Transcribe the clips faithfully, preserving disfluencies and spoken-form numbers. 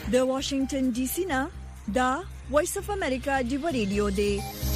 د واشنگټن ډي سي نه دا وایس اف امریکا دی ریډیو دی.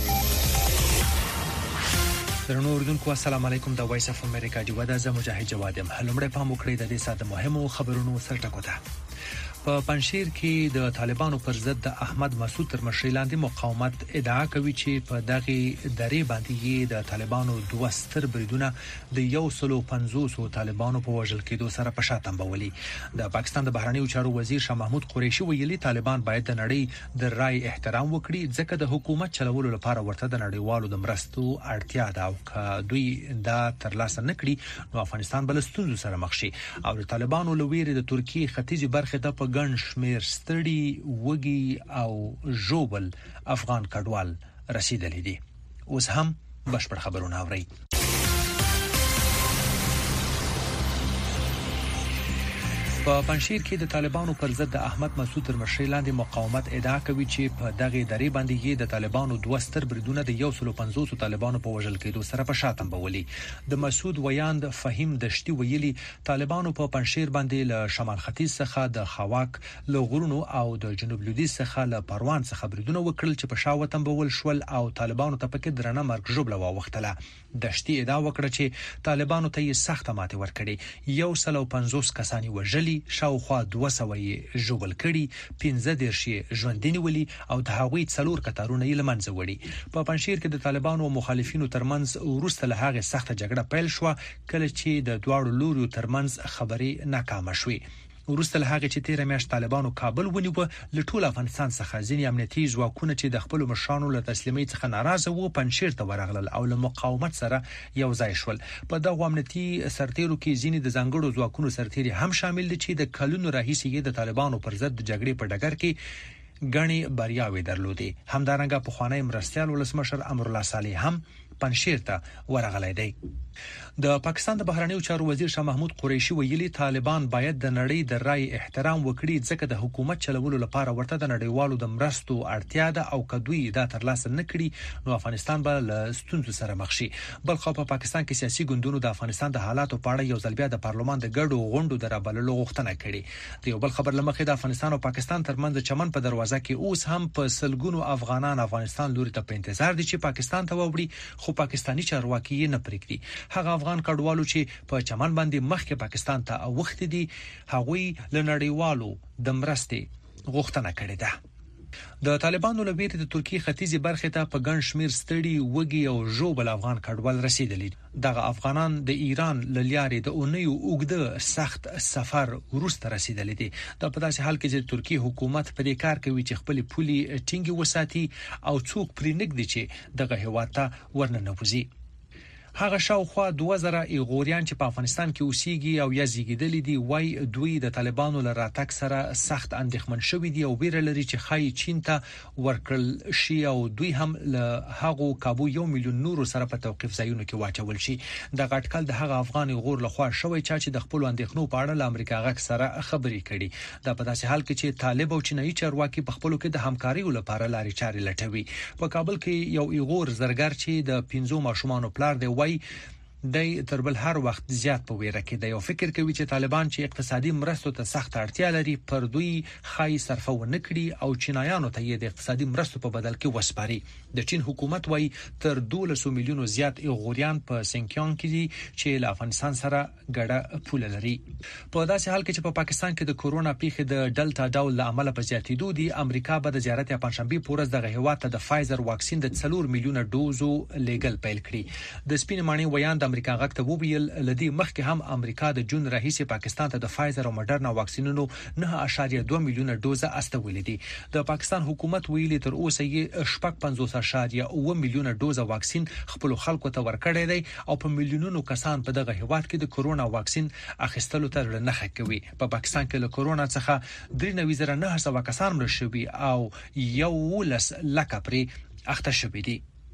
درنو اردوونکو السلام علیکم. د وایس اف امریکا دی ودا ز مجاهد جواد یم. لومړی پام وکړئ د دې ساده مهمو خبرونو سرټکو ته. په پنځشیر کې د طالبانو پر ضد د احمد مسعود تر مشرۍ لاندې مقاومت ادعا کوي چې په دغه درې باندې د طالبانو دوه ستر بریدونه د یو سلو پنځوس طالبانو په وژل کېدو سره په شاتم بولي. د پاکستان د بهرنیو چارو وزیر شاه محمود قریشي ویلي طالبان باید د نړۍ د رائے احترام وکړي ځکه د حکومت چلولو لپاره ورته د نړیوالو د مرستو اړتیا ده او که دوی دا ترلاسه نکړي نو افغانستان بل ستونزو سره مخ شي. او د طالبانو لویری د ترکیه ختیځي برخه ته په ګڼ شمیر ستړي وږي او ژوبل افغان کډوال رسیدلي دي. اوس هم بشپړ خبرونه اورئ. په پنځشیر کې د طالبانو پر ضد د احمد مسعود تر مشرۍ لاندې مقاومت ادعا کوي چې په دغه درې باندې د طالبانو دوه ستر بریدونه د یو سلو پنځوس طالبانو په وژل کېدو سره په شاتم بولي. د مسعود ویاند فهیم دشتي ویلي طالبانو په پنځشیر باندې له شمال ختیځ څخه د خواک له غرونو او د جنوب لویدیځ څخه له پروان څخه بریدونه وکړل چې په شاوتم بول شول او طالبانو ته پکې درنه مرګ ژوبله واوښتله. دشتي ادعا وکړه چې طالبانو ته یې سخت ماتې ورکړې. یو سلو پنځوس کسانی وژلي، شاوخوا دوه سوه یې ژوبل کړي، پنځه دېرش یې ژوندي نیولي او د هغوی څلور کتارونه یې له منځه وړي. په پنځشیر کې د طالبانو او مخالفینو ترمنځ وروسته له هغې سخته جګړه پیل شوه کله چې د دواړو لوریو ترمنځ خبرې ناکامه شوې. وروسته له هغه چې تیره میاشت طالبانو کابل ونیوه له ټول افغانستان څخه ځینې امنیتي ځواکونه چې د خپلو مشرانو له تسلیمۍ څخه ناراضه وو پنځشیر ته ورغلل او له مقاومت سره یو ځای شول. په دغه امنیتي سرتیرو کې ځینې د ځانګړو ځواکونو سرتیري هم شامل دي چې د کلونو راهیسې د طالبانو پر ضد د جګړې په ډګر کې غني بریاوي درلودې. همدارنګه پخوانی مرستیال ولسمشر امرالله صالح هم پنځشیر ته ورغلی دی. د پاکستان د بهرنیو چارو وزیر شاه محمود قریشي ویلي طالبان باید د نړۍ د رائے احترام وکړي ځکه د حکومت چلولو لپاره ورته د نړیوالو د مرستو اړتیا ده او که دوی دا ترلاسه نکړي نو افغانستان به له ستونزو سره مخ شي. بل خو په پاکستان کې سیاسي ګوندونو د افغانستان د حالاتو په اړه یو ځل بیا د پارلمان د ګډو غونډو د رابللو غوښتنه کړې. د یو بل خبر لمخې د افغانستان او پاکستان ترمنځ چمن په دروازه کې اوس هم په سلګونو افغانان افغانستان لوري ته په انتظار دي چې پاکستان ته ووړي خو پاکستاني چارواکي یې نه پرېږدي. هغه افغان کډوالو چې په چمن باندې مخکې پاکستان ته اوښتي دي هغوی له نړیوالو د مرستې غوښتنه کړې ده. د طالبانو له ویرې د ترکیه ختیځي برخې ته په ګڼ شمیر ستړي وږي او ژوبل افغان کډوال رسیدلي. دغه افغانان د ایران له لارې د اونیو اوږده سخت سفر وروسته رسیدلي دي. دا په داسې حال کې چې ترکیه حکومت په دې کار کوي چې خپل پولي ټینګي وساتي او څوک پرې نږدې چې دغه هیواد ته ورننوځي. هغه شاوخوا دوه زره ایغوریان چې په افغانستان کې اوسېږي او یا زیږیدلي دي وای دوی د طالبانو له راتګ سره سخت اندېښمن شوي دي او ویره لري چې ښایي چین ته ورکړل شي او دوی هم له هغو کابو یو میلیون نورو سره په توقیف ځایونو کې واچول شي. دغه اټکل د هغه افغان ایغور لخوا شوی چې د خپل اندېښنو په اړه له امریکا غږ سره خبرې کړي. دا په داسې حال کې چې طالب او چینایي چارواکي په خپلو کې د همکارۍ لپاره لارې چارې لټوي. په کابل کې یو ایغور زرګر چې د پنځو ماشومانو پلار دی وای د تر بل هر وخت زیات په ویره کې دی او فکر کوي چې طالبان چې اقتصادي مرستو ته سخت اړتیا لري پر دوی خای صرفه و نکړي او چینایانو ته یې د اقتصادي مرستو په بدل کې وسپاري. د چین حکومت وایي تر دولس میلیونو زیات ایغوریان په سینکیانګ کې دي چې له افغانستان سره ګډه پوله لري. په داسې حال کې چې په پاکستان کې د کورونا پیښې د ډلټا ډول له امله په زیاتېدو دي امریکا به د زیارت پنځشنبه پورز دغه هیواد ته د فایزر واکسین د څلور میلیونه دوزو لیګل پیل کړي. د سپین مانی ویاند امریکا غږ ته وویل لدی مخکې هم امریکا د جون راهیسې پاکستان ته د فایزر او مډرنا واکسینونو نه اعشاریه دوه میلیونه دوزه استولې دي. د پاکستان حکومت ویلي تر اوسه یې شپږ پنځوس اعشاریه اوه میلیونه دوزه واکسین خپل خلکو ته ورکړی دی او په میلیونونو کسان په دغه هیواد کې د کورونا واکسین اخیستلو ته نه کوي. په پاکستان کې له کورونا څخه درې نوي زره نه سوه کسان مړه شوي او یو لس لکه پرې اخته شوي دي.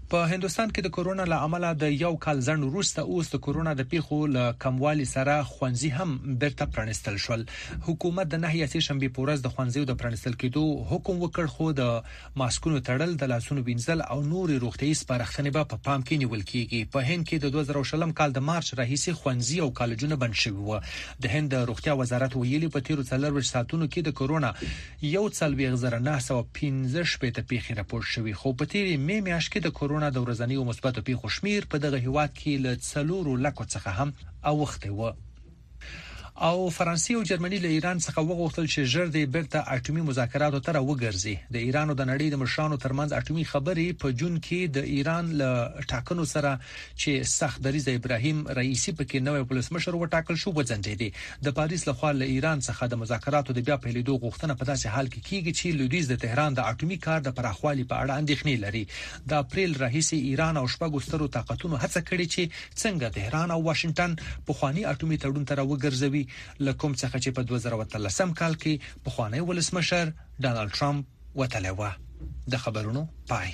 په هندستان کې د کورونا له امله د یو کال ځنډ وروسته اوس د کورونا د پیښو له کموالي سره ښوونځي هم بیرته پرانیستل شول. حکومت د نهه یاسي شنبې په ورځ د ښوونځیو د پرانیستل کېدو حکم وکړ، خو د ماسکونو تړل، د لاسونو وینځل او نورې روغتیايي سپارښتنې به په پام کې نیول کېږي. په هند کې د دوه زره شلم کال د مارچ راهیسې ښوونځي او کالجونه بند شوي وو. د هند د روغتیا وزارت ویلي په تیرو څلورویشت ساعتونو کې د کورونا یو څلوېښت زره نه سوه پنځه شپېته پیښې راپور شوي، خو په تیرې مې میاشت کې د کورونا د ورځنیو مثبتو پیښو شمیر په دغه هیواد کې له څلورو لکو څخه هم اوښتی و. او فرانسې او جرمني له ایران څخه وغوښتل چې ژر د بیرته اټومي مذاکراتو ته راوګرځي. د ایران او د نړۍ د مشرانو ترمنځ اټومي خبرې په جون کې د ایران له ټاکنو سره چې سخت دریځ ابراهیم رئیسی پکې نوې ولسمشر وټاکل شو وځنډېدي. د پاریس لخوا له ایران څخه د مذاکراتو د بیا پیلېدو غوښتنه په داسې حال کې کیږي چې لویدیځ د تهران د اټومي کار د پراخوالي په اړه اندېښنې لري. د اپریل راهیسې ایران او شپږ سترو طاقتونو هڅه کړې چې څنګه تهران او واشنگټن په خواني اټومي تړون ته راوګرځوي، لکه څنګه چې په دوه زره اتلسم کال کې په خوانی ولسمشر ډانلډ ټرمپ وتلی و. د خبرونو پای.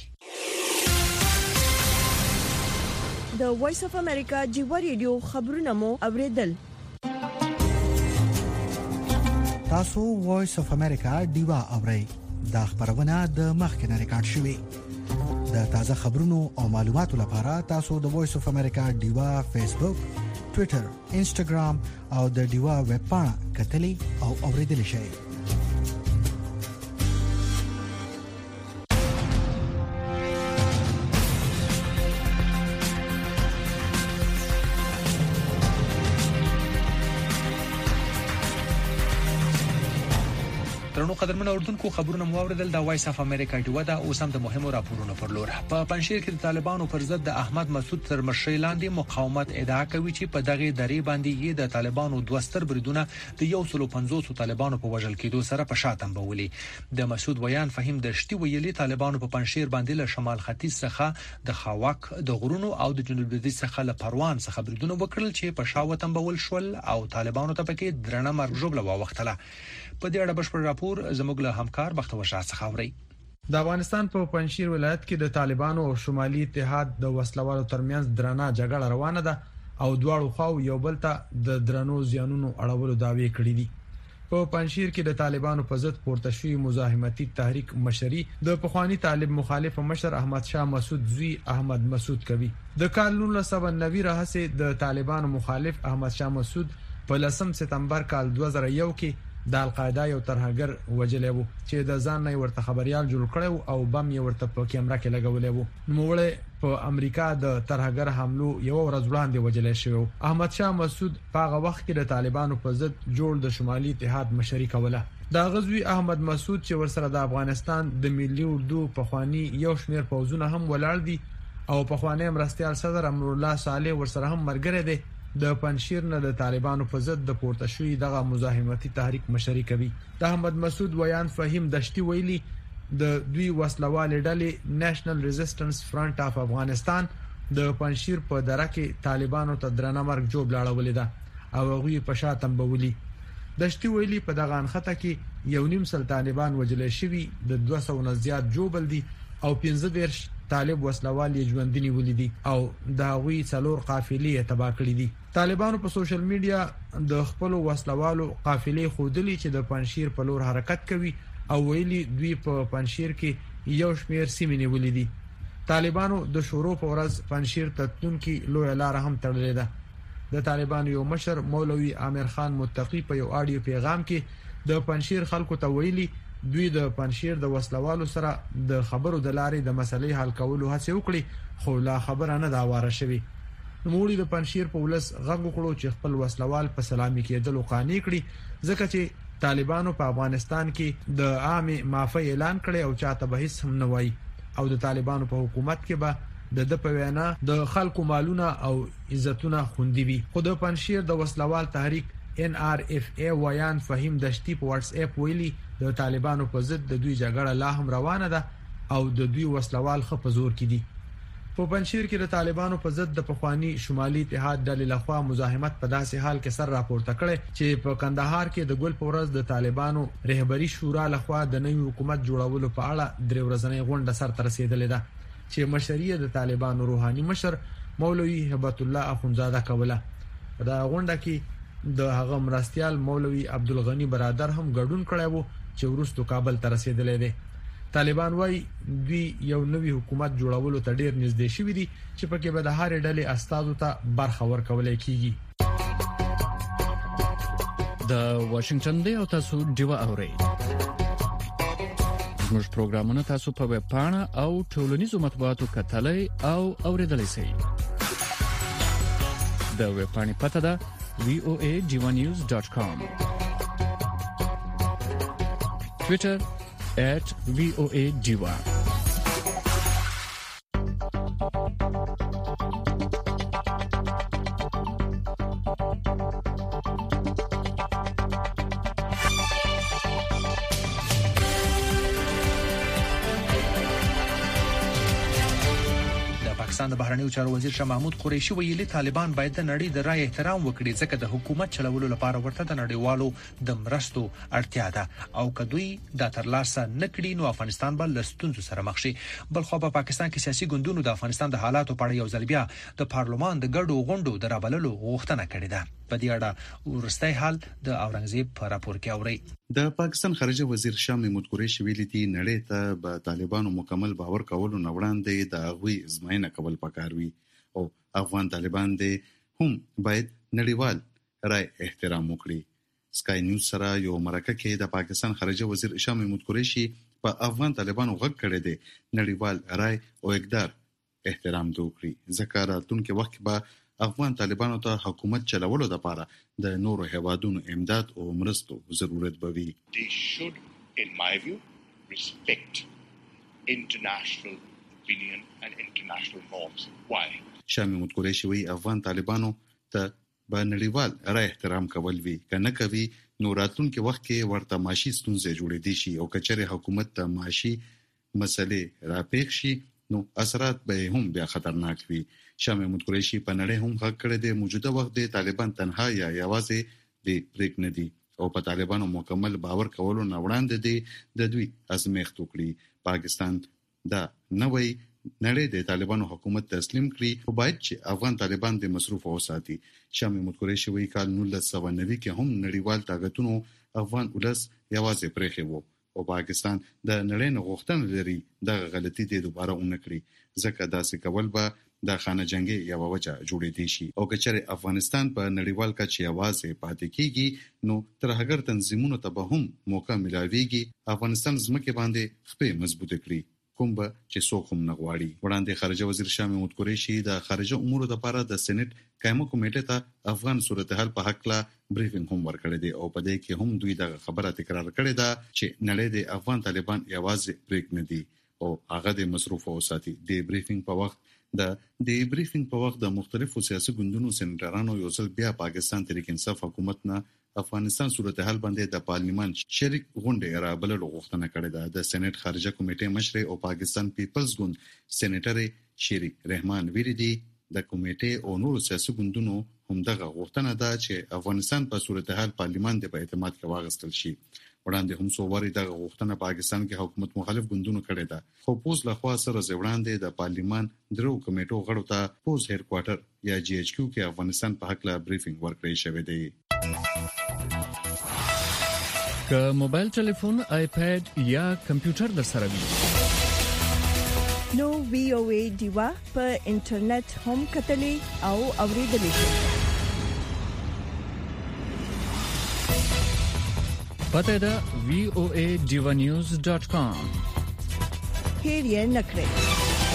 د وایس اف امریکا جیو ریډیو خبرونه مو اوریدل. تاسو وایس اف امریکا دیوا اورئ. دا خبرونه د مخکنه ریکارډ شوې. د تازه خبرونو او معلوماتو لپاره تاسو د وایس اف امریکا دیوا فیسبوک، ټوئیټر، انسټاګرام او د دیوا ویب پاڼه کتلی او اوریدلی شئ. ترنو قدرمن اوردونکو خبرونه مو اوریدل. د وایس اف امریکا دیوا دا اوس هم د مهمو راپورونو پر لور. په پنځیر کې د طالبانو پر ضد د احمد مسعود تر مشرۍ لاندې مقاومت ادعا کوي چې په دغه درې باندې یې د طالبانو دوستر بریدونه د یو سل پنځوس طالبانو په وژل کېدو سره په شاتم بولي. د مسعود ویان فهیم د شتي ویلي طالبانو په پنځیر باندې له شمال ختیځ څخه د خاوک د غرونو او د جنوب لویدیځ څخه له پروان څخه بریدونه وکړل چې په شاوتم بول شول او طالبانو ته پکې درنه مرګ ژوبله واوښتله. په دې اړه بشپړ راپور زموږ له همکار بختور شاه څخه اوري. د افغانستان په پنځیر ولایت کې د طالبانو او شمالي اتحاد د وسلوالو ترمنځ درنه جګړه روانه ده او دواړو خواو یو بل ته د درنو زیانونو اړولو دعوی کړې دي. په پنځیر کې د طالبانو په ضد پورته شوی مزاحمتي تحریک مشري د پخوانی طالب مخالف مشر احمد شاه مسعود زوی احمد مسعود کوي. د کال نولس سوه نوي راهیسې د طالبانو مخالف احمد شاه مسعود په لسم سپتمبر کال دوه زره یو کې د القاعده یو ترهګر وجلې وو چې د ځان نه ورته خبريال جوړ کړو او بم یې ورته په کیمرا کې لګولې وو. نوموړی په امریکا د ترهګر حملو یو ورځ وړاندې وجلې شو. احمد شاه مسعود په هغه وخت کې د طالبانو په ضد جوړ د شمالي اتحاد مشري کوله. دا غزوی احمد مسعود چې ورسره د افغانستان د ملي اردو په خواني یو شمیر پوزونه هم ولاړ دي او په خواني مرستيال صدر امر الله صالح ورسره هم مرګره دي. د پنځیر نه د طالبانو په ضد د پورته شوی دغه مزاحمتي تحریک مشري کوي. د احمد مسعود ویان فهیم دشتي ویلي د دوی وسلوال ډلې نېشنل ریزिस्टنس فرنٹ اف افغانستان د پنځیر په دره کې طالبانو ته درنه مرګ جوړ لاړولې ده او هغه په شاتم بولی. دشتي ویلي په دغه انخته کې یو نیم سل طالبان وجلې شوی د دوه سوه نه زیات جوبل دي او پنځه دیرش طالب وسلوال یې ژوندني ولیدي او د هغوی څلور قافلې تباه کړې دي. طالبانو په سوشل میډیا د خپل وسلوالو قافلې خودلی چې د پنځیر په لور حرکت کوي او ویلي دوی په پنځیر کې یو شمیر سیمې نیولې دي. طالبانو د شورو په ورځ پنځیر ته تلونکي لوی لار هم تړلې ده. د طالبانو یو مشر مولوي عامر خان متقی په یو اډیو پیغام کې د پنځیر خلکو ته ویلي دوی د پنځیر د وسلوالو سره د خبرو د لارې د مسلې حل کولو هڅه وکړي خو لا خبره نه دا واره شوی. نوموړي د پنځیر په ولس غږ وکړو چې خپل وسلوال په سلامي کېدلو قانع کړي ځکه چې طالبانو په افغانستان کې د عامه معافی اعلان کړي او چاته به هیڅ هم نه وایي او د طالبانو په حکومت کې به د د پوینا د خلکو مالونه او عزتونه خوندي وي. خو د پنځیر د وسلوال تحریک ان آر اف ای ویان فهیم دشتي په واتس اپ ویلي د طالبانو په ضد د دوی جګړه لا هم روانه ده او د دوی وسلوال خپ زور کې دي. په پنځیر کې د طالبانو په ضد د پخوانی شمالي اتحاد ډلې لخوا مزاحمت په داسې حال کې سر راپورته کړي چې په کندهار کې د ګل پورز د طالبانو رهبری شورا لخوا د نوي حکومت جوړولو په اړه درې ورځنۍ غونډه سر ته رسیدلې ده چې مشري د طالبانو روحاني مشر مولوي هبت الله اخونزاده کوله. په دا غونډه کې د هغه مرستيال مولوي عبدالغنی برادر هم ګډون کړی وو چې ورستو کابل ته رسیدلی دی. طالبان وايي دوی یو نوی حکومت جوړولو ته ډیر نږدې شوي دي چې پکې به د هر ډلې استازو ته برخه ورکول کیږي. د واشنگټن دی او تاسو دیوا اورئ. زموږ پروګرامونه تاسو په ویب پاڼه او ټولنیزو مطبوعاتو کتلای او اوریدلای شئ. د ویب پاڼې پته ده وی او ای ډیوا نیوز ډاټ کام. ټویټر at V O A Diva. د بهرنیو چارو وزیر شاه محمود قریشي ویلي طالبان باید د نړۍ د رای احترام وکړي ځکه د حکومت چلولو لپاره ورته د نړیوالو د مرستو اړتیا ده او کدوې د ترلاسه نکړي نو افغانستان به لستونزو سره مخ شي. بل خو په پاکستان کې سیاسي ګوندونو د افغانستان د حالاتو په اړه یو ځل بیا د پارلمان د ګډو غونډو د رابللو غوښتنه کړې ده. په دې اړه ورستۍ حال د اورنګزیب په راپور کې اوري. د پاکستان خارجه وزیر شاه محمود قریشي ویلي دي نړۍ ته به طالبانو مکمل باور کولو نه وړاندې د هغوی ازموینه کول پکار وي او افغان طالبان دي هم باید نړیوال رای احترام وکړي. سکای نیوز سره یو مرکه کې د پاکستان خارجه وزیر شاه محمود قریشي په افغان طالبانو غږ کړی دی نړیوال رای او اقدار احترام وکړي ځکه راتلونکي وخت به افغان طالبانو ته حکومت چلولو لپاره د نورو هیوادونو امداد او مرستو ضرورت بوي. They should, in my view, respect international opinion and international norms. Why? شاه محمود قریشي وی افغان طالبانو ته به نړیوال رای احترام کول وی کنه کوي نو راتلونکي وخت کې ورته معاشي ستونزې جوړې دي شي او کچره حکومت ته معاشي مسلې راپېښ شي نو اثرات به هم بیا خطرناک وي. شاه محمود قریشي په نړۍ هم غږ کړی دی موجوده وخت د طالبان تنها یا یوازې د پریک نه دي او په طالبانو مکمل باور کولو نه وړاندې دي د دوی ازمېښت وکړي. پاکستان دا نوې نړۍ د طالبانو حکومت تسلیم کړي او باید چې افغان طالبان د مصروف اوساتي. شاه محمود قریشي وی کال نولس سوه نوي کې هم نړیوال طاقتونو افغان ولس یوازې پرېښی وو او پاکستان د نړۍ نه غوښتنه لري د غلطي د دوباره ونکړي ځکه داسې کول به د خانه جنگي یو وجه جوړې دي شي او کچره افغانستان په نړیوال کچه یوازې پاتې کیږي نو ترهګر تنظیمونو ته به هم موقع ملاويږي افغانستان زمکه باندې خپې مضبوط کړي کوم به چې څوک هم نه غواړي. وړاندې خارجه وزیر شاه محمود قریشي د خارجه امورو لپاره د سېنات قائمه کمیټې ته افغان صورتحال په حق لا بریفینګ هم ورکړی دی او په دې کې هم دوی د خبره تکرار کړې ده چې نړۍ د افغان طالبان یوازې پریک نه دي او هغه د مصروف اوساتي. د بریفینګ په وخت د د بریفینګ په وخت د مختلفو سیاسي ګوندونو سېنیټرانو یو ځل بیا پاکستان تحریک انصاف حکومت نه افغانستان صورتحال باندې د پارلیمان شریک غونډه را بللو غوښتنه کړې ده. د سېنات خارجه کمیټې مشر او پاکستان پیپلز ګوند سېنیټر شری رحمان ویلي دي د کمیټې او نورو سیاسي ګوندونو همدغه غوښتنه ده چې افغانستان په صورتحال پارلیمان د په اعتماد کې واغستل شي. وړاندې هم سوواري د غوښتنه پاکستان کې حکومت مخالف ګوندونو کړې ده خو پوز لخوا سره وړاندې د پارلیمان درو کمیټو غړو ته پوز هډ کوارټر یا جی ایچ کیو کې افغانستان په حق لا بریفینګ ورکړی شوی دی. که موبایل ټلیفون آیپاد یا کمپیوټر در سره وي نو وی او ای دیوا په انټرنیټ هم کتلې او اوریدلې شئ. پته ده وی او ای ډیوا نیوز ډاټ کام. هیر یې نکړئ.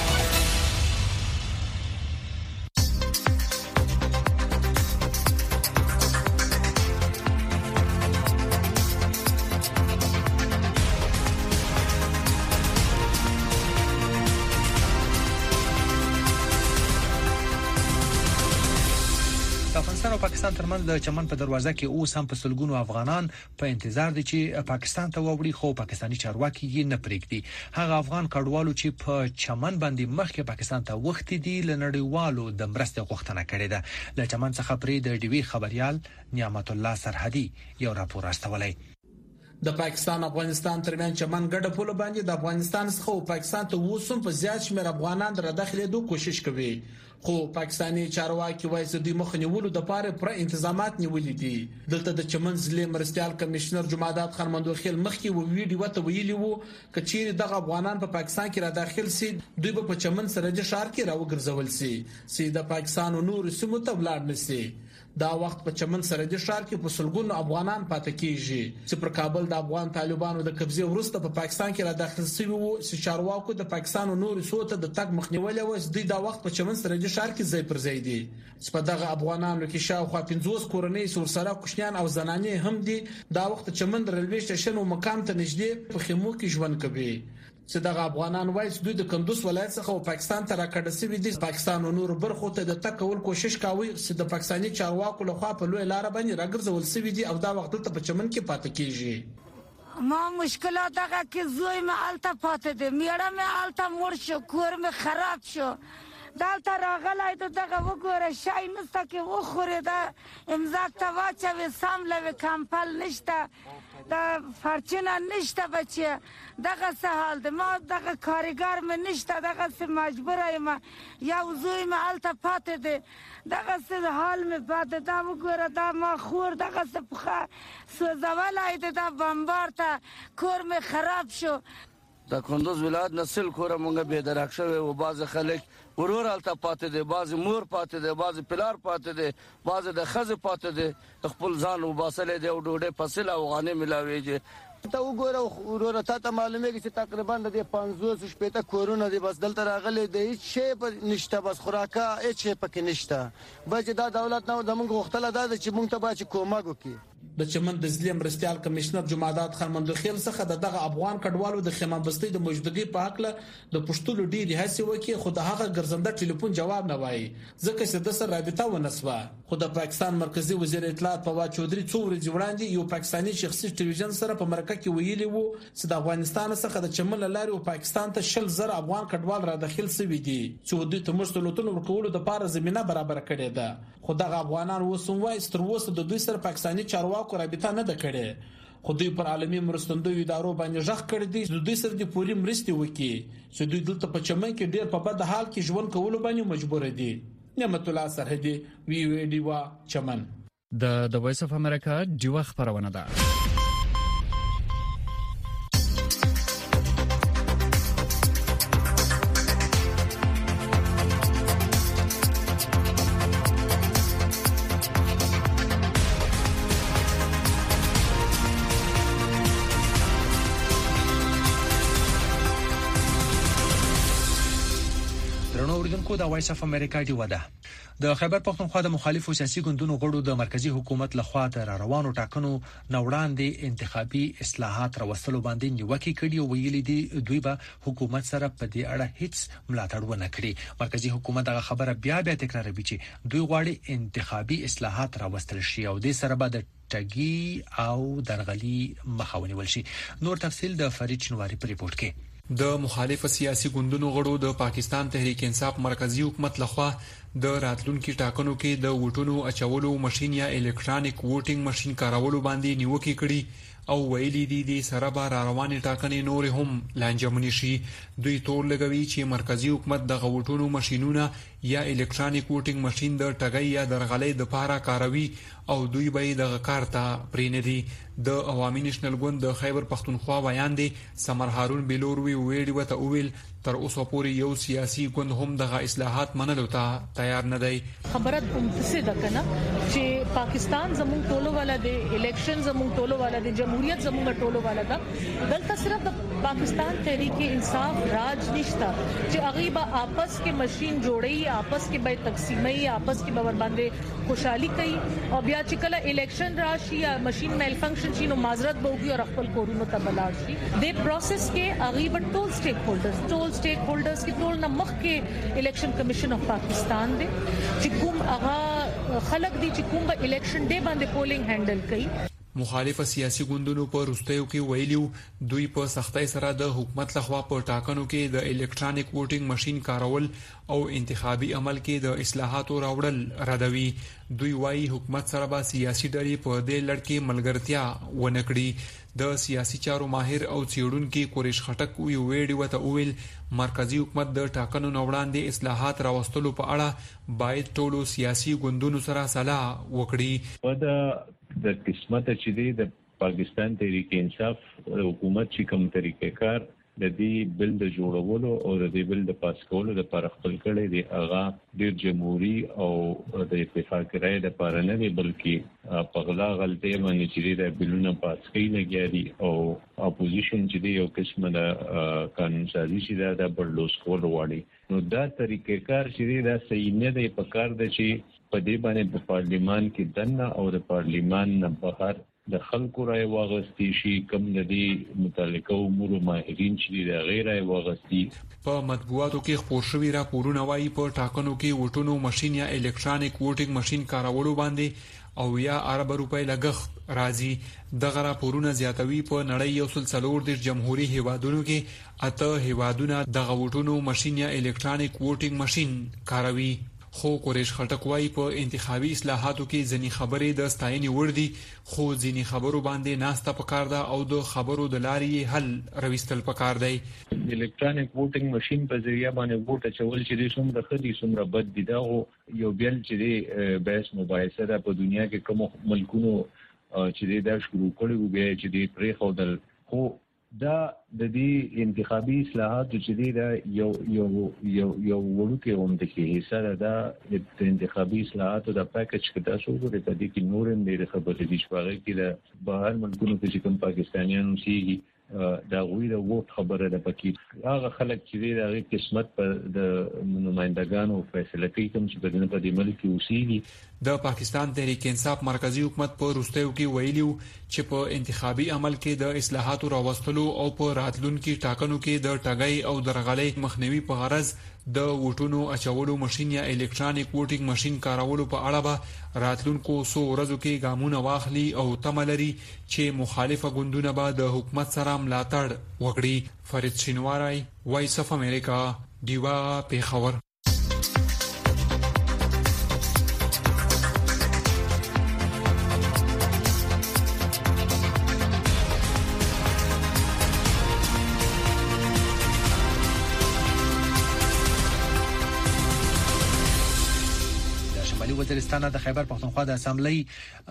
افغانستان او پاکستان ترمنځ د چمن په دروازه کې اوس هم په سلګونو افغانان په انتظار دي چې پاکستان ته ووړي خو پاکستاني چارواکي یې نه پرېږدي. هغه افغان کډوالو چې په چمن باندې مخکې پاکستان ته وختي دي لنړیوالو د مرستې غوښتنه کړې ده. له چمن څخه پرې د ډیوی خبريال نعمت الله سرحدي یو راپور راستولای. د پاکستان افغانستان ترمن چمن ګډه پوله باندې د افغانستان څخه او پاکستان ته وسوم په زیات شمېر افغانان را داخليدو کوشش کوي خو پاکستاني چارواکي وایي چې د مخنیولو د پاره پر تنظیمات نیولې دي دلته د چمن ضلع مرستيال کمشنر جمعدات خان مندوخیل مخکي و ویډیو ته ویلي وو کچېر دغه افغانان په پاکستان کې را داخل سي دوی په چمن سرحدي ښار کې راوګرځول سي چې د پاکستان نور سیمو ته ولاړ نشي دا وخت په چمن سرحدي ښار کې په سلګونو افغانان پاتې کیږي چې پر کابل د افغان طالبانو د قبضه وروسته په پاکستان کې را داخل شوی وو چې چارواکو د پاکستان نور سوته د تګ مخنیوي وس دوی دا وخت په چمن سرحدي ښار کې ځای پر ځای دي چې په دغه افغانانو کې شاوخوا پنځوس کورنۍ سورسره کوشنیان او زنانې هم دي دا وخت چمن ریلوي سټیشن او مقام ته نږدې په خیمو کې ژوند کوي چې دغه افغانان وایي چې دوی د کندوز ولایت څخه او پاکستان ته راکړل شوی دي پاکستان او نور برخو ته د تکول کوشش کوي چې د پاکستاني چارواکو لخوا په لوی لار باندې راګرځول شوی دي او دا وخت ته په چمن کې پاتې کیږي ما مشکلات دغه کې زوی مې الته پاتې دي میړه مې الته مړ شو کور مې خراب شو دلته راغلی ته دغه وګوره شای نسته کې وخورې دا امضا ته واچوي سم لوي کمپل نشته دا فرچینه نشته بچه دغه سهال ده ما دغه کارګر مې نشته دغه سه مجبور یم یو زوی مې الته پاتې دی دغه سه حال مې پاتې دا وګوره دا ما خور دغه سه پخه سوځولای دی دا بمبار ته کور مې خراب شو د کندوز ولایت نسل کور مونږه به درک شوی او باز خلک ورور الته پاتې دي باز مور پاتې دي باز پلار پاتې دي باز د خزه پاتې دي خپل ځان وباسلې دی او ډوډۍ فصل او غانه ملاويږي ته وګوره ورور ته ته معلومه کې چې تقریبا د پنځوس شپږ کورونه دي بس دلته راغلي دي هیڅ شی نشته بس خوراکه هیڅ شی پکې نشته بچ دا دولت نه د موږ وختله دا چې موږ ته باید کومک وکړي د چمن د ضلع مرستيال کمشنر جمعدات خان مندوخیل څخه دغه افغان کډوالو د خیمه بستۍ د موجودګي په حق له د پښتون ډیری هڅه وکړي خو د هغه ګرځنده ټلیفون جواب نه وایي ځکه چې د سره رابطه ونسوه خو د پاکستان مرکزی وزیر اطلاعات فواد چودري څو ورځې وړاندې یو پاکستاني شخصي ټلویزیون سره په مرکه کې ویلي وو چې د افغانستان څخه د چمن لاري او پاکستان ته شل زره افغان کډوال را داخل شوي دي چې دوی ته مشتلوتونو ورکولو د پاره زمينه برابر کړې ده خو دغه افغانان وسوم وایي تر اوسه د دوی سره پاکستاني چارواکو رابطه نه ده کړې خو دوی پر عالمي مرستندوی ادارو باندې ژغ کړی دي چې دوی سره د پولی مرستې وکړي چې دوی دلته په چمن کې ډیر په بد حال کې ژوند کولو باندې مجبور دي نعمت الله سرحدي وی وی ډیوا چمن د د وایس اف امریکا ډیوا خبرونه ده کو د وایس اف امریکا دی ودا د خیبر پختونخوا د مخالفو سیاسي ګوندونو غړو د مرکزی حکومت لخوا تر روانو ټاکنو نوړاندې انتخابي اصلاحات راوستلو باندې نیوکه کړي او ویلي دي دوی به حکومت سره په دې اړه هیڅ ملاتړ ونه کړي مرکزی حکومت دغه خبره بیا بیا تکراروي چې دوی غواړي انتخابي اصلاحات راوستل شي او د سره به د ټګي او درغلي مخاوني ولشي نور تفصيل د فرید شنواری په ریپورت کې د مخالف سیاسي ګوندونو غړو د پاکستان تحریک انصاف مرکزی حکومت لخوا د راتلونکو ټاکنو کې د ووټونو اچولو ماشين یا الکترونیک ووټینګ ماشين کارولو باندې نیوکه کړي او ویلي دي د سره بار روانې ټاکنې نور هم لانجمنی شي دوی تور لګوي چې مرکزی حکومت د غوټونو ماشينونه یا الکترونیک ووټینګ ماشين د ټګي یا درغلې د پاره کاروي او دوی به د کارتا پریندي د عوامي نېشنل ګوند د خیبر پختونخوا بیان دي سمر هارون بلوروي ویډیو ته ویل تر اوسه پورې یو سیاسي ګوند هم د اصلاحات منلو ته تیار نه دی خبره کوم څه ده کنه چې پاکستان زموږ ټولو والا دی الیکشن زموږ ټولو والا دی جمهوریت زموږ ټولو والا ده دلته صرف د پاکستان تحریک انصاف راج نشتا چې غیبه آپس کې ماشين جوړي آپس کې به تقسیمي آپس کې به ور باندې خوشحالي کوي او بیا چې کله الیکشن راشي یا ماشين میل فنکشن شي نو معذرت بوږي او خپل کورونو ته بلار شي د پروسس کې غیبه ټول سټیک هولډرز ټول سټیک هولډرز کې ټول نه مخ کې الیکشن کمیشن اف پاکستان دی چې کوم هغه خلک دي چې کوم به الیکشن ډے باندې پولینګ هینډل کوي مخالف سیاسي ګوندونو په روستیو کې ویلیو دوی په سختۍ سره د حکومت لخوا په ټاکنو کې د الکترونیک ووټینګ ماشين کارول او انتخابي عمل کې د اصلاحاتو راوړل ردوي. دوی وايي حکومت سره به سیاسي ډلې په دې لړ کې ملګرتیا ونکړي. د سیاسي چارو ماهر او څېړونکي قریش خټک وی ویډیو ته وویل مرکزی حکومت د ټاکنو نو وړاندې اصلاحات راوستلو په اړه باید ټولو سیاسي ګوندونو سره صلاح وکړي. په د قسمت چې دی د پاکستان تحریک انصاف حکومت چې کوم طریقې کار د دې بل د جوړولو او د دې بل د پاس کولو د پر خپل کړي دی هغه ډیر جمهوریت او د اتفاق رائے د پر نه دی بلکې په غلا غلطي باندې چې د بلونه پاس کوي لګیاري او اپوزیشن چې دی یو قسمه د قانون سازي چې د بلوس کول وړي. نو دا طریقې کار چې دا صحیح نه دی. په کار د چې په دې باندې په پارلیمان کې دنه او د پارلیمان نه بهر د خلکو رائے واغستی شي کوم د دې متعلقه امور ماهرین چې د غیر رائے واغستی. په مطبوعاتو کې خبر شوی راپورونه وايي په ټاکنو کې ووټونو ماشين یا الکترونیک ووټینګ ماشين کارولو باندې او یا ارب روپۍ لګښت راځي. دغه راپورونه زیاتوي په نړۍ یو سلسلور د جمهوریت هیوادونو کې اته هیوادونه د ووټونو ماشين یا الکترونیک ووټینګ ماشين کاروي. خو قریش خټک وايي په انتخابي اصلاحاتو کې ځینی خبرې د ستاینې وړ دي خو ځینی خبرو باندې ناسته پکار ده او د خبرو د لارې حل رويستل پکار دی. الکترونیک ووټینګ ماشين په ذریعہ باندې ووټ اچول چې څومره خدي څومره بد دي دا یو بیل چې دی بحث مباحثه ده په دنیا کې کوم ملکونو چې دا شروع کړي وي چې دی پرې خودل خو دا د دې انتخابي اصلاحات چې دی دا یو یو یو یو ورکه هم د کې حصہ ده د انتخابي اصلاحات د پاکج کې تاسو ورته د دې کې نور هم د خبرې دي چې هغه کې د بهر ملکونو کې کوم پاکستانیانو سي دا غوي د ووټ خبره ده پکې هغه خلک چې دی د قسمت په د نمائندګانو فیصله کوي کوم چې بدنه په دې ملک کې اوسېږي. د پاکستان تحریک انصاف مرکزی حکومت په روستیو کې ویلیو چې په انتخابي عمل کې د اصلاحاتو راوستلو او په راتلونکو ټاکنو کې د ټاګي او درغلۍ مخنیوي په غرض د ووټونو اچولو ماشين یا الکترونیک ووټینګ ماشين کارولو په اړه به راتلونکو سو ورځو کې ګامونه واخلي او تملري چې مخالفه ګوندونه به د حکومت سره ملاتړ وکړي. فرید شینواری وایس اف امریکا دیوا پیښور. وزیرستان د خیبر پختونخوا د اسامبلی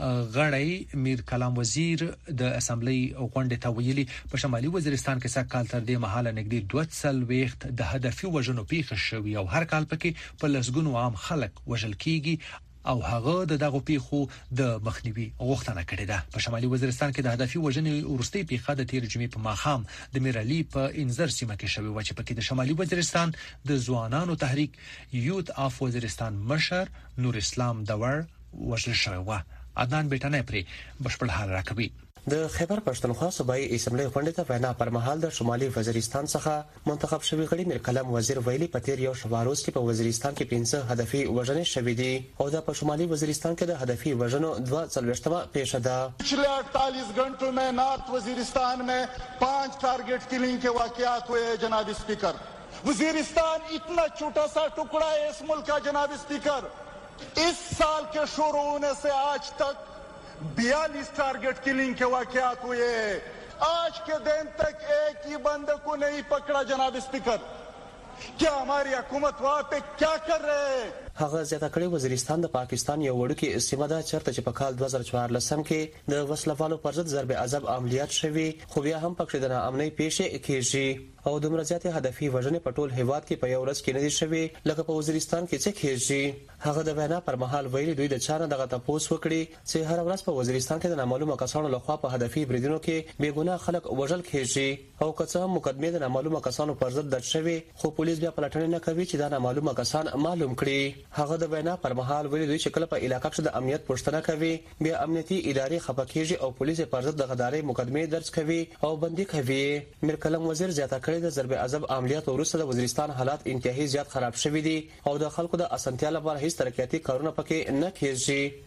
غړی میر کلام وزیر د اسامبلی غونډه ته ویلي په شمالي وزیرستان کې سکهال تر دې مهاله نږدې دوه سل وخت د هدفي وژنو پیښه شوې او هر کال پکې په لسګونو عام خلک وژل کیږي او هغه د دغه پیښو د مخنیوي غوښتنه کړې ده. په شمالي وزیرستان کې د هدفي وژنې ورستي پیښه د تیر جمعې په ماښام د میرالي په انزر سیمه کې شوې و چې پکې د شمالي وزیرستان د ځوانانو تحریک یوت اف وزیرستان مشر نور اسلام دور وژل شوی و. عدنان بیٹانه پرې بشپړ حال راکوي. د خیبر پښتونخوا صوبایي اسمبلی غونډه ته وینا پر مهال د شمالي وزیرستان څخه منتخب شوی غړي میر کلام وزیر ویلي په تیر یو شواروز کې په وزیرستان کې پنځه هدفي وژنې شوې دي او د په شمالي وزیرستان کې د هدفي وژنو دوه څلوېښتمه پیښه ده. पिछले अड़तालीस घंटों में नॉर्थ वजीरिस्तान में पांच टारगेट किलिंग के वाकयात हुए जनाब स्पीकर. वजीरिस्तान इतना छोटा सा टुकड़ा है इस मुल्क का जनाब स्पीकर. इस साल के शुरू होने से आज तक बयालीस टारगेट किलिंग के वाकयात हुए. आज के दिन तक एक ही बंदे को नहीं पकड़ा जनाब स्पीकर. क्या हमारी हुकूमत वहाँ पे क्या कर रहे हैं? هغه زیاته کړي وزیرستان د پاکستان یو وړوکی سیمه ده چیرته چې په کال دوه زره څوارلس کې د وسلوالو پر ضد ضرب عذاب عملیات شوي خو بیا هم پکې د ناامنۍ پیښې کېږي او دومره زیاتې هدفي وژنې په ټول هیواد کې په یو ورځ کې نه دي شوي لکه په وزیرستان کې چې کېږي. هغه د وینا پر مهال ویلي دوی د چانه دغه تپوس وکړي چې هر ورځ په وزیرستان کې د نامعلومه کسانو لخوا په هدفي بریدونو کې بېګناه خلک وژل کېږي او که څه هم مقدمې د نامعلومه کسانو پر ضد درج شوي خو پولیس بیا پلټنې نه کوي چې دا نامعلومه کسان معلوم کړي. هغه د وینا پر مهال ویلي دوی چې کله په علاقې کې د امنیت پوښتنه کوي بیا امنیتي ادارې خپه کېږي او پولیس پر ضد د غدارۍ مقدمې درج کوي او بندي کوي. میر کلام وزیر زیاته کړي د ضرب عذاب عملیات وروسته د وزیرستان حالات انتهایی زیات خراب شوي دي او د خلکو د اسانتیا لپاره هیڅ ترقیاتي کارونه پکې نه کېږي.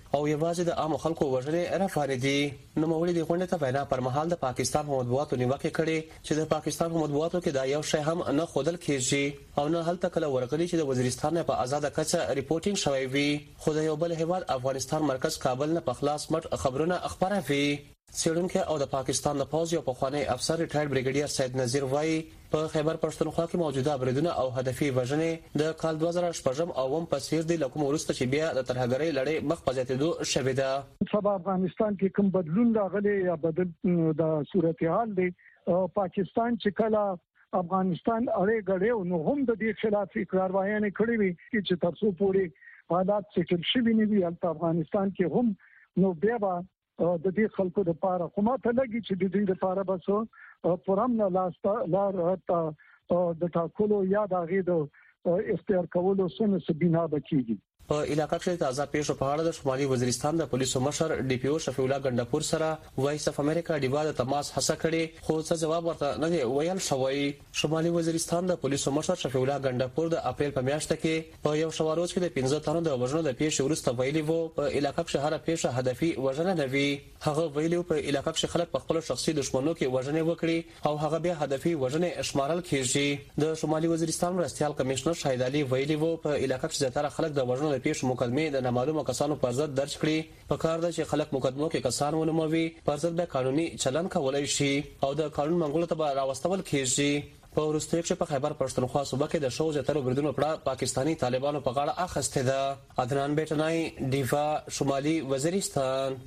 او یوازې د عام خلکو وژنې رافاره دي. نو مولوی د غونډې ته وینا پر مهال د پاکستان په مطبوعاتو نیوکه کړې چې د پاکستان په مطبوعاتو کې دا یو شی هم نه خودل کېږي او نه هلته کله ورغلي چې د وزیرستان په آزاد کچه ریپورټینګ شوی وي، خو د یو بل هیواد افغانستان مرکز کابل نه په خلاص مټ خبرونه خبره وي. څېړونکي او د پاکستان د پوځ یو پخوانی افسر ریټایرډ بریګیډیر سید نذیر وایي په خیبر پښتونخوا کې موجوده بریدونه او هدفي وژنې د کال دوه زره شپږم او اووم په څیر دي، لکه وروسته چې بیا د ترهګرۍ لړۍ مخ په زیاتېدو شوې ده. سبا افغانستان کې کوم بدلون راغلی یا بدل د صورتحال دی، پاکستان چې کله افغانستان اړې غړې نو هم د دې خلاف اقراروايانې کړې وي چې تر څو پورې حالات سیټل شوي نه وي هلته افغانستان کې هم نو بیا به د دې خلکو لپاره خو ماته لګي چې د دې لپاره بس پرم نه لاسته لار د ټاکلو یا د هغې د اختیار کولو څه بنا به کېږي. په علاقه کې تازه پیښو په اړه د شمالي وزیرستان د پولیسو مشر ډي پی او شفیع الله ګندپور سره وایس اف امریکا ډیوا د تماس هڅه کړې خو څه جواب ورته نه دی ویل شوی. شمالي وزیرستان د پولیسو مشر شفیع الله ګندپور د اپریل په میاشت کې په یو شواروز کې د پنځه تنو د وژنو د پیښې وروسته ویلي وو په علاقه کې هر پیښه هدفي وژنه نه وي. هغه ویلي په علاقه کې خلک په خپل شخصي دښمنو کې وژنې وکړي او هغه بیا هدفي وژنې شمارل کیږي. د شمالي وزیرستان مرستيال کمشنر شاهد علي ویلي وو په علاقه کې زیاتره خلک د وژنو د پیښو مقدمه د نامعلومه کسانو پر ضد درج کړي. په کار ده چې خلک مقدمو کې کسان ونوموي پر ضد به قانوني چلن کولای شي او د قانون منګولو ته راوستل کیږي. په وروستیو کې په خیبر پښتونخوا صوبه کې د شو زیاتره بریدونو پړه پاکستانی طالبانو په غاړه اخیسته ده. عدنان بیٹنای دیفا شمالي وزیرستان.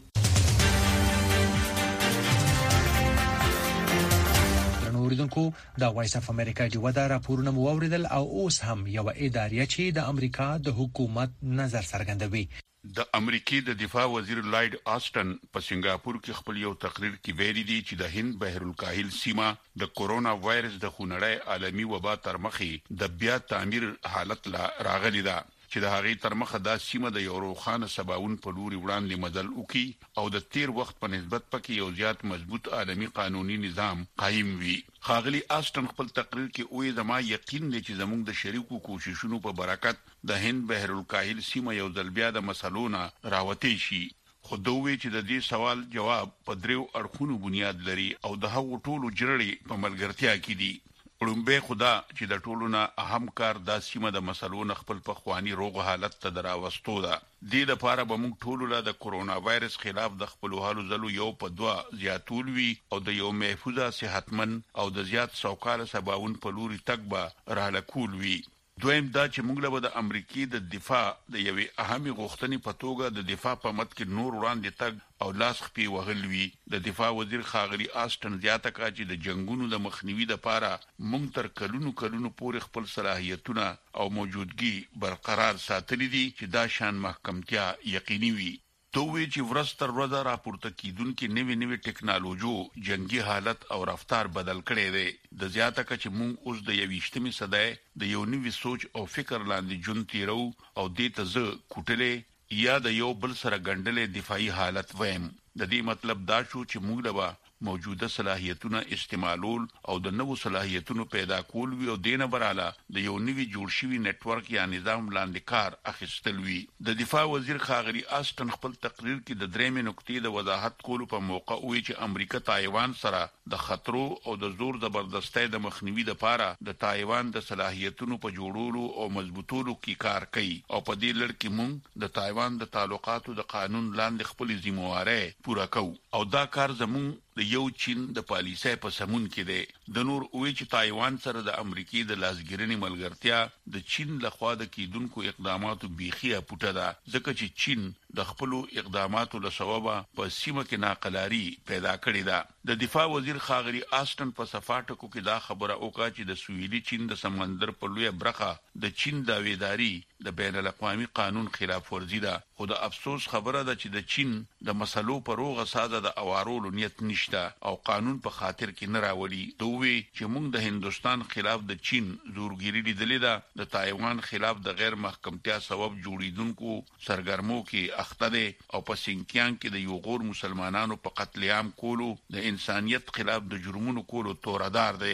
اوریدونکو د وایس اف امریکا ډیوا دا راپورونه مو اوریدل او اوس هم یو ادارې چې د امریکا د حکومت نظر څرګندوي. د امریکای د دفاع وزیر لایډ آسټن په سنگاپور کې خپل یو تقریر کې ویلي دی چې د هند بحر الکاهل سیمه د کورونا وایرس د خونړی عالمي وبا تر مخې د بیا تعمیر حالت لا راغلی ده چې د هغې تر مخه دا سیمه د یو روښانه سباون په لوري وړاندې مدل وکي او د تیر وخت په نسبت پکې یو زیات مضبوط عالمي قانوني نظام قائم وي. خاغلی آسټن خپل تقریر کې وایي زما یقین دی چې زموږ د شریکو کوششونو په برکت د هند بحر الکاهل سیمه یو ځل بیا د مسلو نه راوتې شي. خو دوی چې د دې سوال جواب په دریو اړخونو بنیاد لري او د هغو ټولو جرړې په ملګرتیا کې دي. وړومبی خدا چې د ټولو نه اهم کار دا سیمه د مسلو نه خپل پخوانی روغ حالت ته دراوستو ده. دې لپاره به موږ ټولو له د کورونا وایرس خلاف د خپل هالو زلو یو په دوا زیاتول وي او د یو محفوظه صحتمن او د زیات سوکاله سباون په لوري تک به رالکول وي. دویم دا چې موږ له د امریکای د دفاع د یوې اهمي غوښتنې په توګه د دفاع په مت کې نور وړاندې تګ او لاس خپي وغل وي. د دفاع وزیر خاغلی آسټن زیاته کړه چې د جنگونو د مخنیوي لپاره موږ تر کلونو کلونو پورې خپل صلاحیتونه او موجودګي برقرار ساتلي دي چې دا شان محکمتیا یقیني وي. دوی چې ورځ تر ورځې راپورته کیدونکو نوې نوې ټکنالوژي جنگي حالت او رفتار بدل کړي دي. د زیاته کچ مونږ اوس د یويشتمې صدای د یو نوې سوچ او فکر لاندې جون تیرو او دې ته ز کوټلې یا د یو بل سره ګڼډلې دفاعي حالت ویم. د دې مطلب دا شو چې موږ له موجوده صلاحیتونو استعمالول او د نوو صلاحیتونو پیدا کول وی او دینه براله د یو نوی جوړ شوی نتورک یا نظام لاندې کار اخیستل وی. د دفاع وزیر خاغلی آسټن خپل تقریر کې د درېمې نقطې د وضاحت کولو په موقع وی چې امریکا تایوان سره د خطرو او د زور زبردستۍ د مخنیوي لپاره د تایوان د صلاحیتونو په جوړولو او مضبوطولو کې کار کوي او په دې لړ کې موږ د تایوان د تعلقاتو د قانون لاندې خپل ذمہواره پوره کوو او دا کار زموږ د یو چین د پالیسۍ په سمون کې دی. د نور وی چې تایوان سره د امریکای د لاسګرنې ملګرتیا د چین لخوا د کیدونکو اقداماتو بیخي پټه ده ځکه چې چین د خپل اقداماتو له سببه په سیمه کې ناقلاری پیدا کړې ده. د دفاع وزیر خاغلی آسټن په صفاټکو کې دا خبره وکړه چې د سویلي چین د سمندر په لوی برخه د چین داویداری د بین الاقوامي قانون خلاف ورزي ده. خو د افسوس خبره ده چې د چین د مسلو په روغه ساده د اوارولو نیت نشته او قانون په خاطر کې نه راولي. دوی چې موږ د هندستان خلاف د چین زورګيري لیدلې ده د تایوان خلاف د غیر محکمتیا سبب جوړیدونکو سرګرمو کې اخته ده او په سینکیان کې د یو غور مسلمانانو په قتل عام کولو د انسانيت خلاف د جرمونو کولو توردار ده.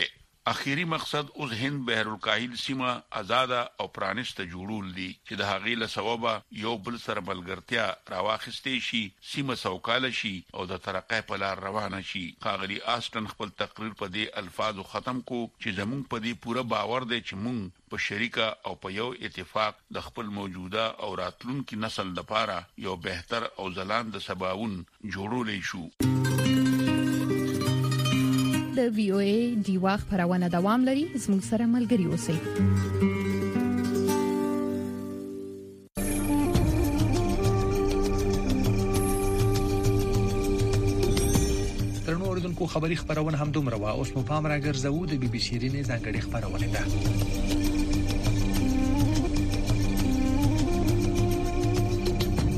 اخیری مقصد اوس هند بحر الکاهل سیمه آزاد او پرانیسته جوړول دي چې د هغې له سببه یو بل سره ملګرتیا راواخستې شي، سیمه سوکاله شي او د ترقۍ په لار روانه شي. ښاغلي آسټن خپل تقریر په دې الفاظو ختم کو چې زموږ په دې پوره باور دی چې موږ په شریکه او په یو اتفاق د خپل موجوده او راتلونکي نسل لپاره یو بهتر او ځلانده سباوون جوړولای شو. د وی او ای دی واخ پرونه دوام لري. زموږ سره ملګري اوسئ. ترنو اوریدونکو خبری خبرونه هم دومره وا. اوس مو پام راګرځو د بي بي سي رینې ځانګړي خبرونه ده.